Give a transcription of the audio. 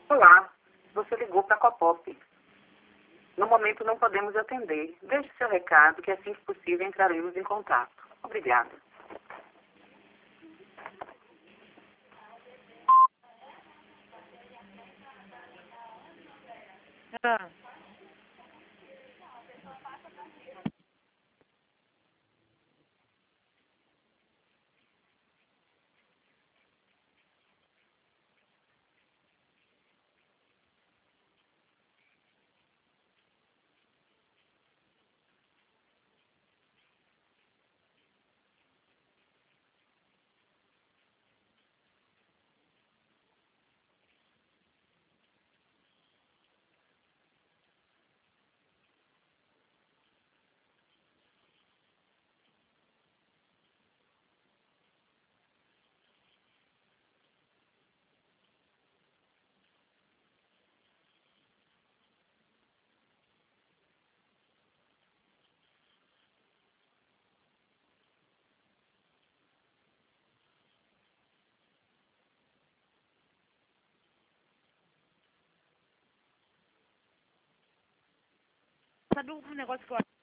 Olá, você ligou para a Copop. No momento não podemos atender. Deixe seu recado que assim que possível entraremos em contato. Obrigada. Ah, sabe um negócio que eu